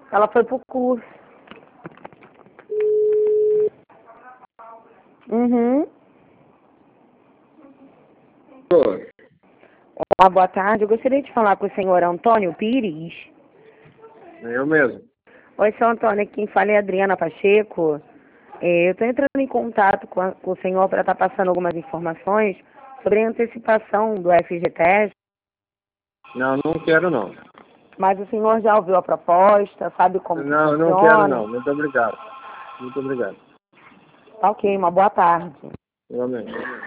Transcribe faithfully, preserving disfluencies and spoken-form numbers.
Ela foi pro curso. Uhum. Oi. Olá, boa tarde. Eu gostaria de falar com o senhor Antônio Pires. Eu mesmo. Oi, senhor Antônio. Quem fala é a Adriana Pacheco. É, eu estou entrando em contato com, a, com o senhor para estar passando algumas informações sobre a antecipação do F G T S. Não, não quero não. Mas o senhor já ouviu a proposta? Sabe como que Não, funciona? não quero não. Muito obrigado. Muito obrigado. Tá ok, uma boa tarde. Igualmente.